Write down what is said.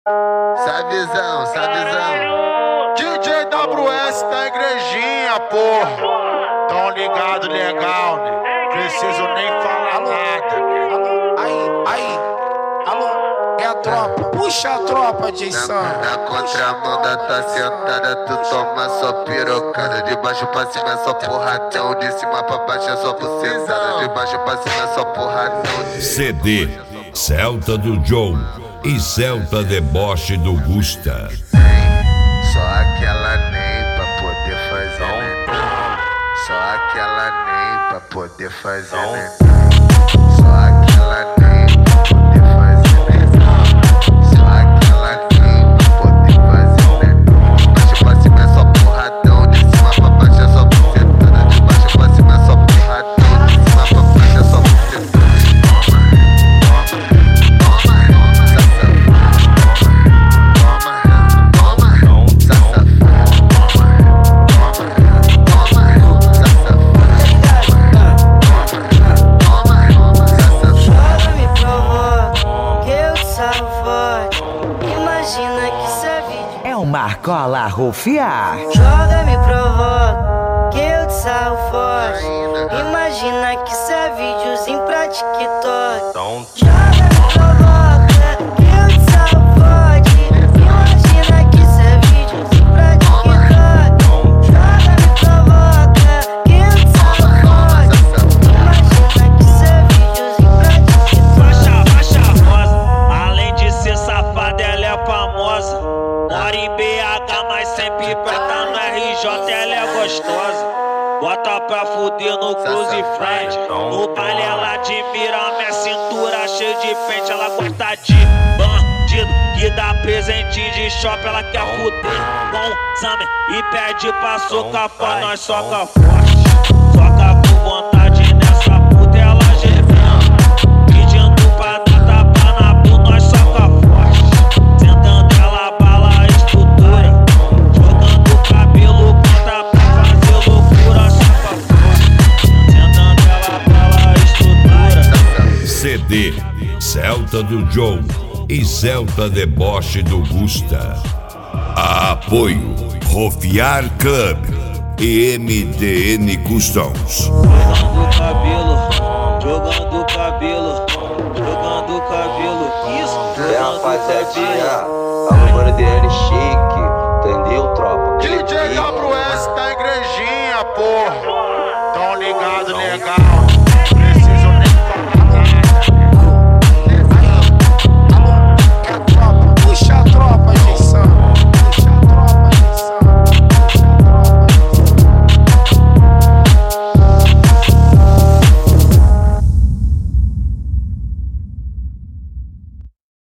Savizão, savizão. DJ WS da igrejinha, porra. Tão ligado legal, né? Preciso nem falar nada. Aí, alô, é a tropa. Puxa a tropa, Jason. Na contramão da tua sentada, tu toma só pirocada. De baixo pra cima é só porradão. De cima pra baixo é só bucetada. De baixo pra cima é só porradão. CD Celta do Joe e Celta Deboche do Gusta. Só aquela nem pra poder fazer neném. Só aquela nem pra poder fazer neném. Só aquela nem pra poder fazer neném. Só aquela nem pra poder fazer neném. Baixo pra cima é só porradão. De cima pra baixo é só bucetada. De baixo pra cima é só porradão. De cima pra baixo é só bucetada. Marcola Rufiar. Joga, me provoca, que eu te sarro forte. Imagina que isso é videozinho pra TikTok. Joga, me provoca, que eu te sarro forte. Imagina que isso é videozinho pra TikTok. Joga, me provoca, que eu te sarro forte. Imagina que isso é videozinho pra TikTok. Faixa rosa, além de ser safada, ela é famosa. Mora em BH, mas sempre preta no RJ, ela é gostosa. Bota pra fuder no close friend. No baile ela admira minha cintura cheia de pente. Ela gosta de bandido que dá presentinho de shopping. Ela quer fuder com Summer e pede pra socar fora. Nós soca forte, soca com vontade nessa puta ela gemendo. Pedindo pra dar tapa na bunda, nós soca forte. Sentando ela bala a estrutura. Jogando cabelo, conta pra fazer loucura. Soca forte. Sentando ela bala a estrutura. CD Celta do Joe e Celta Deboche do Gusta. Apoio Rufiar Club e MDN Customs. Jogando cabelo, jogando cabelo, jogando cabelo. Isso, é, rapaziadinha, alô, MDN chique, entendeu, tropa? DJ WS da igrejinha, porra. Tão ligado legal.